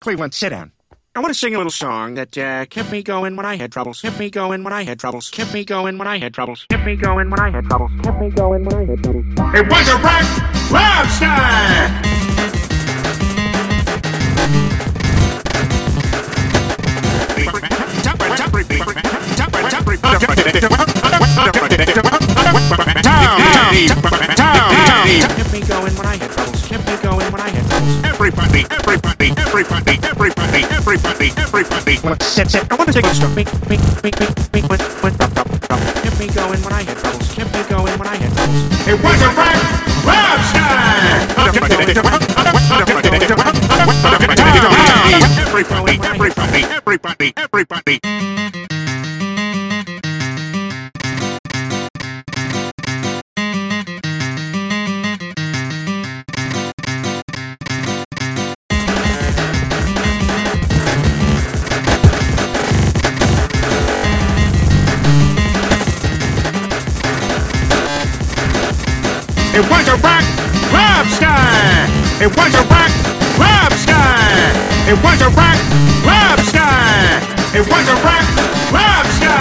Cleveland, sit down. I want to sing a little song that kept me going when I had troubles. Kept me going when I had troubles. Kept me going when I had troubles. Kept me going when I had troubles. Kept me going when I had troubles. It was a Frank Lobster! Kept me going when I had troubles. Kept me going when I had troubles. Everybody. Sit. I want to take a stop. Kept me going when I had troubles. Kept me going when I had troubles. It was a Frank Lobster! Everybody. It was a Frank Lobster! It was a Frank Lobster! It was a Frank Lobster! It was a Frank Lobster!